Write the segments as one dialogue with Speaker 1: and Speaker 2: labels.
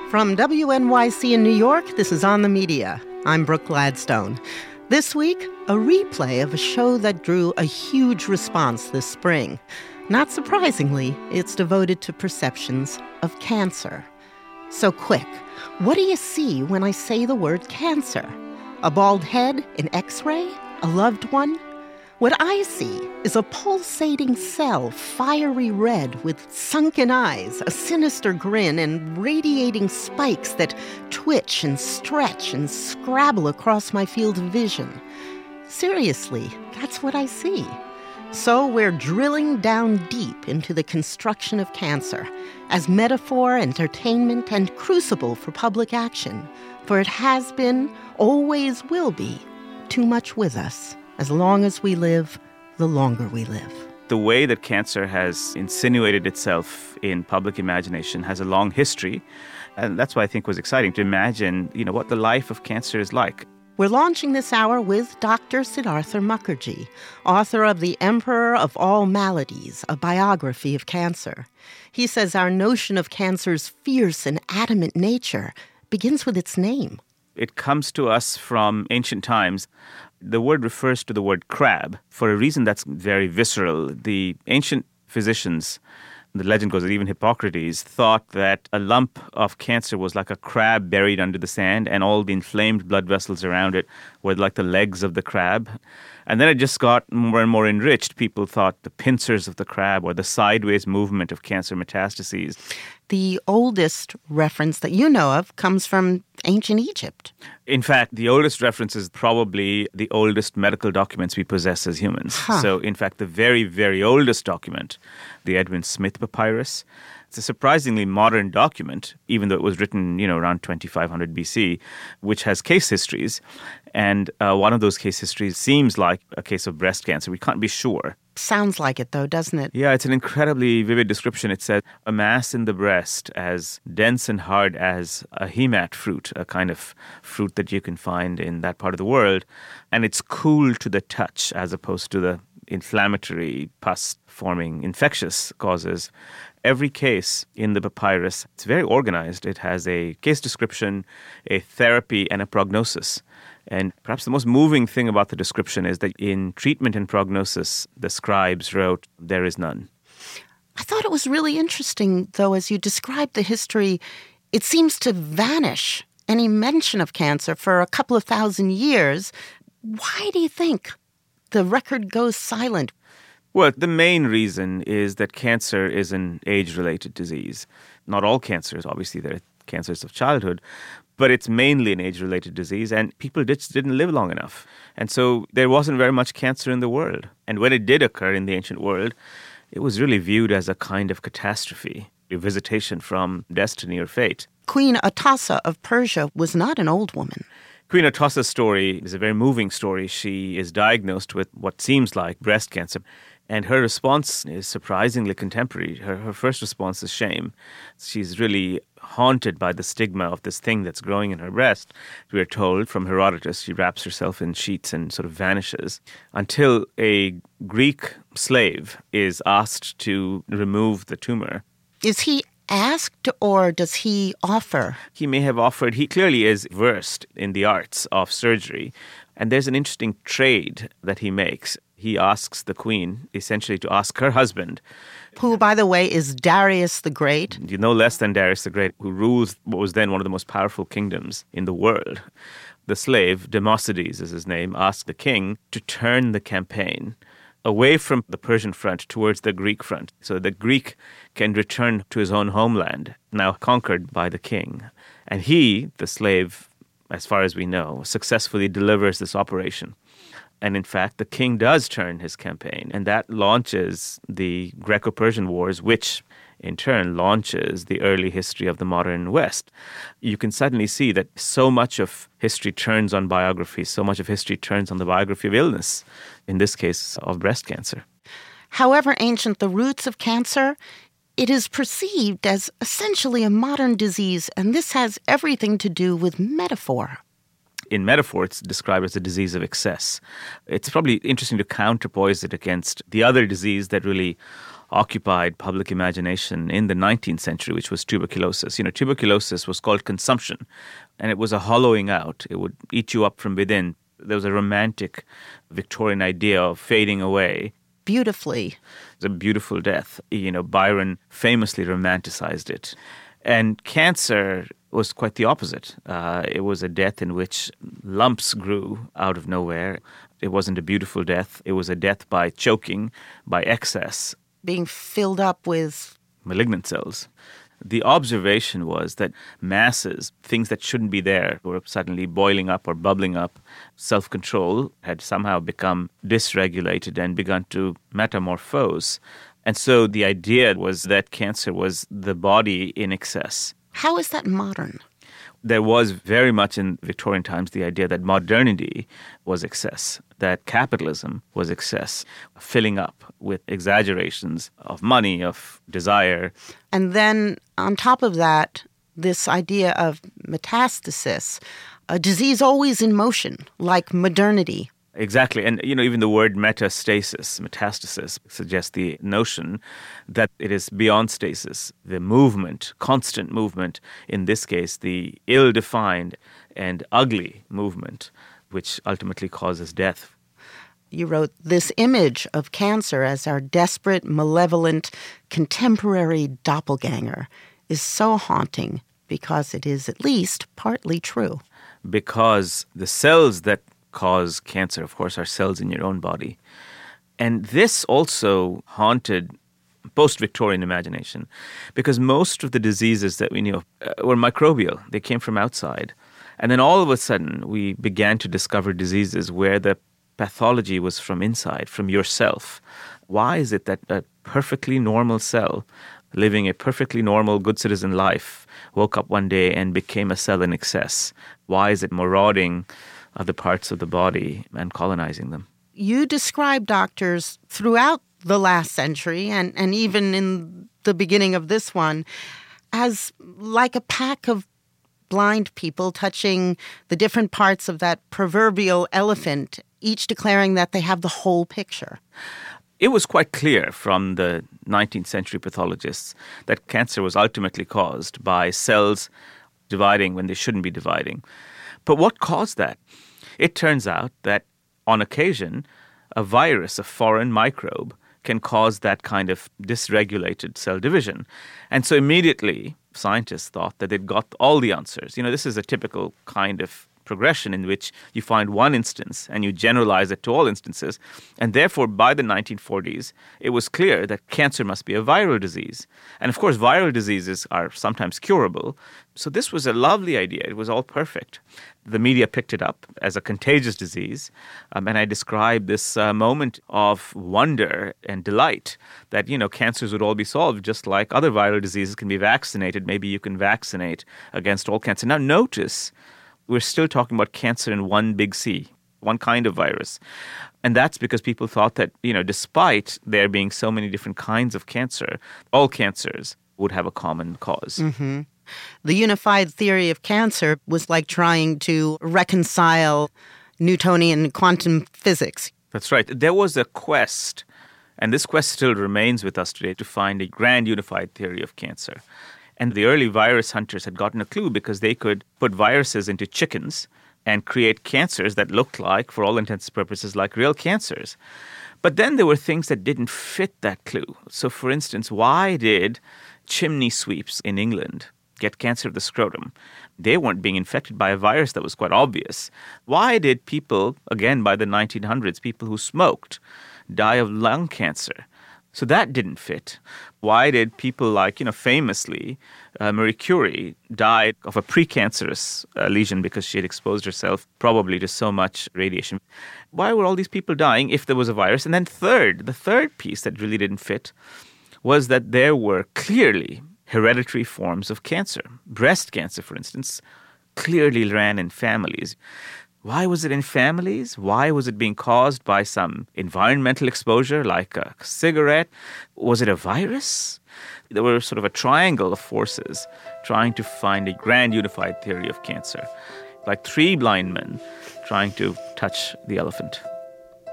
Speaker 1: From WNYC in New York, this is On the Media. I'm Brooke Gladstone. This week, a replay of a show that drew a huge response this spring. Not surprisingly, it's devoted to perceptions of cancer. So quick, what do you see when I say the word cancer? A bald head, an X-ray, a loved one? What I see is a pulsating cell, fiery red with sunken eyes, a sinister grin, and radiating spikes that twitch and stretch and scrabble across my field of vision. Seriously, that's what I see. So we're drilling down deep into the construction of cancer as metaphor, entertainment, and crucible for public action. For it has been, always will be, too much with us. As long as we live, the longer we live.
Speaker 2: The way that cancer has insinuated itself in public imagination has a long history. And that's why I think it was exciting to imagine, what the life of cancer is like.
Speaker 1: We're launching this hour with Dr. Siddhartha Mukherjee, author of The Emperor of All Maladies, a biography of cancer. He says our notion of cancer's fierce and adamant nature begins with its name.
Speaker 2: It comes to us from ancient times. The word refers to the word crab for a reason that's very visceral. The ancient physicians, the legend goes that even Hippocrates, thought that a lump of cancer was like a crab buried under the sand, and all the inflamed blood vessels around it were like the legs of the crab. And then it just got more and more enriched. People thought the pincers of the crab or the sideways movement of cancer metastases.
Speaker 1: The oldest reference that you know of comes from ancient Egypt.
Speaker 2: In fact, the oldest reference is probably the oldest medical documents we possess as humans. So, in fact, the very, very oldest document, the Edwin Smith Papyrus, it's a surprisingly modern document, even though it was written, around 2500 BC, which has case histories. And one of those case histories seems like a case of breast cancer. We can't be sure.
Speaker 1: Sounds like it, though, doesn't it?
Speaker 2: Yeah, it's an incredibly vivid description. It says, a mass in the breast as dense and hard as a hemat fruit, a kind of fruit that you can find in that part of the world. And it's cool to the touch as opposed to the inflammatory, pus-forming infectious causes. Every case in the papyrus, it's very organized. It has a case description, a therapy, and a prognosis. And perhaps the most moving thing about the description is that in treatment and prognosis, the scribes wrote, there is none.
Speaker 1: I thought it was really interesting, though, as you described the history, it seems to vanish any mention of cancer for a couple of thousand years. Why do you think the record goes silent?
Speaker 2: Well, the main reason is that cancer is an age-related disease. Not all cancers, obviously, there are cancers of childhood, but it's mainly an age-related disease, and people just didn't live long enough. And so there wasn't very much cancer in the world. And when it did occur in the ancient world, it was really viewed as a kind of catastrophe, a visitation from destiny or fate.
Speaker 1: Queen Atossa of Persia was not an old woman.
Speaker 2: Queen Atossa's story is a very moving story. She is diagnosed with what seems like breast cancer. And her response is surprisingly contemporary. Her first response is shame. She's really haunted by the stigma of this thing that's growing in her breast. We are told from Herodotus, she wraps herself in sheets and sort of vanishes until a Greek slave is asked to remove the tumor.
Speaker 1: Is he asked or does he offer?
Speaker 2: He may have offered. He clearly is versed in the arts of surgery. And there's an interesting trade that he makes. He asks the queen, essentially, to ask her husband.
Speaker 1: Who, by the way, is Darius the Great.
Speaker 2: No less than Darius the Great, who rules what was then one of the most powerful kingdoms in the world. The slave, Democedes is his name, asked the king to turn the campaign away from the Persian front towards the Greek front, so the Greek can return to his own homeland, now conquered by the king. And he, the slave, as far as we know, successfully delivers this operation. And in fact, the king does turn his campaign, and that launches the Greco-Persian Wars, which in turn launches the early history of the modern West. You can suddenly see that so much of history turns on biography, so much of history turns on the biography of illness, in this case of breast cancer.
Speaker 1: However ancient the roots of cancer, it is perceived as essentially a modern disease, and this has everything to do with metaphor.
Speaker 2: In metaphor, it's described as a disease of excess. It's probably interesting to counterpoise it against the other disease that really occupied public imagination in the 19th century, which was tuberculosis. Tuberculosis was called consumption, and it was a hollowing out. It would eat you up from within. There was a romantic Victorian idea of fading away.
Speaker 1: Beautifully.
Speaker 2: It's a beautiful death. Byron famously romanticized it. And cancer was quite the opposite. It was a death in which lumps grew out of nowhere. It wasn't a beautiful death. It was a death by choking, by excess.
Speaker 1: Being filled up with
Speaker 2: malignant cells. The observation was that masses, things that shouldn't be there, were suddenly boiling up or bubbling up. Self-control had somehow become dysregulated and begun to metamorphose. And so the idea was that cancer was the body in excess.
Speaker 1: How is that modern?
Speaker 2: There was very much in Victorian times the idea that modernity was excess, that capitalism was excess, filling up with exaggerations of money, of desire.
Speaker 1: And then on top of that, this idea of metastasis, a disease always in motion, like modernity.
Speaker 2: Exactly. And, even the word metastasis suggests the notion that it is beyond stasis, the movement, constant movement, in this case, the ill-defined and ugly movement, which ultimately causes death.
Speaker 1: You wrote, this image of cancer as our desperate, malevolent, contemporary doppelganger is so haunting because it is at least partly true.
Speaker 2: Because the cells that cause cancer, of course, are cells in your own body. And this also haunted post-Victorian imagination because most of the diseases that we knew were microbial. They came from outside. And then all of a sudden, we began to discover diseases where the pathology was from inside, from yourself. Why is it that a perfectly normal cell living a perfectly normal, good citizen life woke up one day and became a cell in excess? Why is it marauding other parts of the body and colonizing them?
Speaker 1: You describe doctors throughout the last century and even in the beginning of this one as like a pack of blind people touching the different parts of that proverbial elephant, each declaring that they have the whole picture.
Speaker 2: It was quite clear from the 19th century pathologists that cancer was ultimately caused by cells dividing when they shouldn't be dividing. But what caused that? It turns out that on occasion, a virus, a foreign microbe, can cause that kind of dysregulated cell division. And so immediately, scientists thought that they'd got all the answers. This is a typical kind of progression in which you find one instance and you generalize it to all instances. And therefore, by the 1940s, it was clear that cancer must be a viral disease. And of course, viral diseases are sometimes curable. So this was a lovely idea. It was all perfect. The media picked it up as a contagious disease. And I described this moment of wonder and delight that, cancers would all be solved just like other viral diseases can be vaccinated. Maybe you can vaccinate against all cancer. Now notice, we're still talking about cancer in one big C, one kind of virus. And that's because people thought that, despite there being so many different kinds of cancer, all cancers would have a common cause.
Speaker 1: Mm-hmm. The unified theory of cancer was like trying to reconcile Newtonian quantum physics.
Speaker 2: That's right. There was a quest, and this quest still remains with us today, to find a grand unified theory of cancer. And the early virus hunters had gotten a clue because they could put viruses into chickens and create cancers that looked like, for all intents and purposes, like real cancers. But then there were things that didn't fit that clue. So, for instance, why did chimney sweeps in England get cancer of the scrotum? They weren't being infected by a virus that was quite obvious. Why did people, again, by the 1900s, people who smoked, die of lung cancer? So that didn't fit. Why did people like, famously, Marie Curie died of a precancerous lesion because she had exposed herself probably to so much radiation? Why were all these people dying if there was a virus? And then the third piece that really didn't fit was that there were clearly hereditary forms of cancer. Breast cancer, for instance, clearly ran in families. Why was it in families? Why was it being caused by some environmental exposure like a cigarette? Was it a virus? There were sort of a triangle of forces trying to find a grand unified theory of cancer, like three blind men trying to touch the elephant.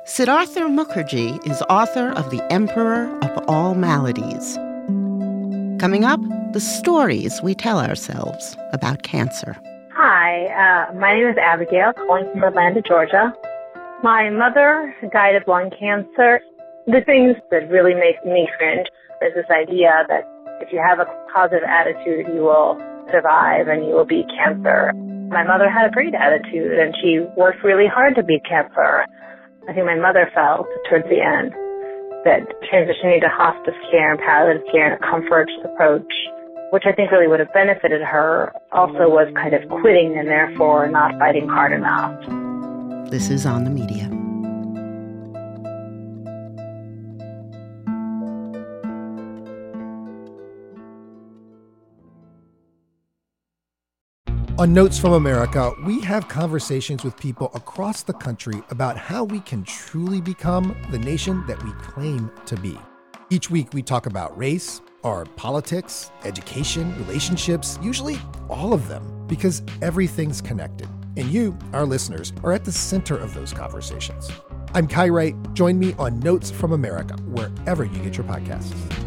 Speaker 1: Siddhartha Mukherjee is author of The Emperor of All Maladies. Coming up, the stories we tell ourselves about cancer.
Speaker 3: Hi, my name is Abigail, calling from Atlanta, Georgia. My mother died of lung cancer. The things that really make me cringe is this idea that if you have a positive attitude, you will survive and you will beat cancer. My mother had a great attitude, and she worked really hard to beat cancer. I think my mother felt towards the end that transitioning to hospice care and palliative care and a comfort approach, which I think really would have benefited her, also was kind of quitting and therefore not fighting hard enough.
Speaker 1: This is On the Media.
Speaker 4: On Notes from America, we have conversations with people across the country about how we can truly become the nation that we claim to be. Each week, we talk about race, our politics, education, relationships, usually all of them, because everything's connected. And you, our listeners, are at the center of those conversations. I'm Kai Wright. Join me on Notes from America, wherever you get your podcasts.